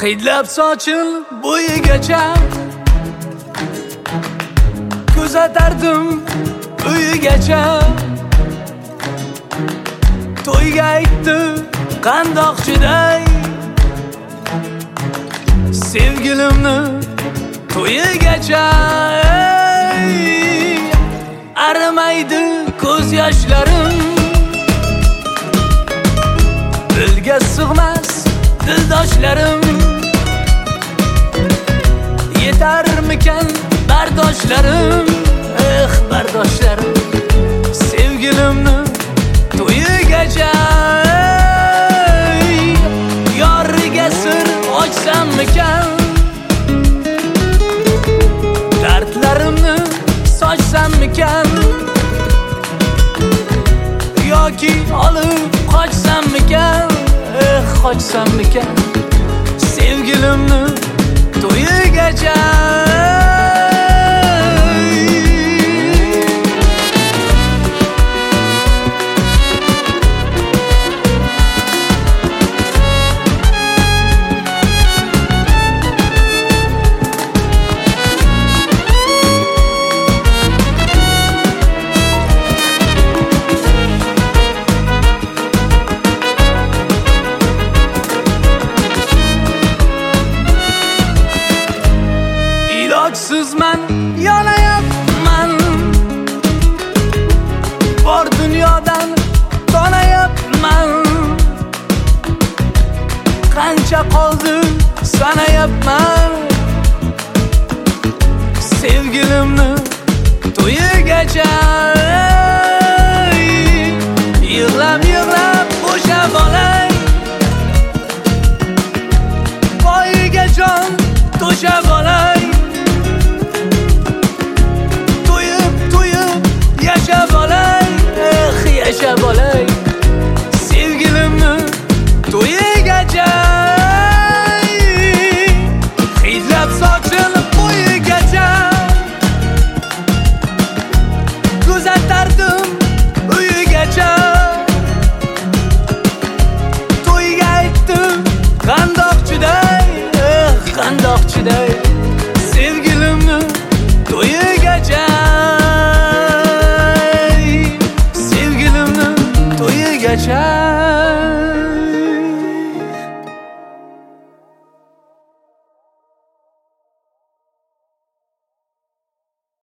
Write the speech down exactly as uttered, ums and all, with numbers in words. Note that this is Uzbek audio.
hidlab sochil bo'yigacha kuzatardim uyigacha. To'yga aytdi qandoq chiday sevgilimni to'yigacha. Arimaydi ko'z yoshlarim, dilga sig'mas dildoshlarim. Yetarmikan bardoshlarim, eh bardoshlarim. Sevgilimni to'yigacha yoriga sir ochsammikan, dardlarimni sochsammikan, yoki olib qochsammikan, eh qochsammikan. Sevgilimni to'yigacha. Ilojsizman, yonayapman, bor dunyodan tonayapman. Qancha qoldi sanayapman, sevgilimni to'yigacha. Yig'lab yig'lab bo'shab olay, poyiga jon to'shab olay. Yashab olay, sevgilimni to'yigacha. Hidlab sochil bo'yigacha kuzatardim uyigacha. To'yga aytdim qandoq chiday, eh qandoq chiday. Sevgilimni to'yigacha. To'yigacha.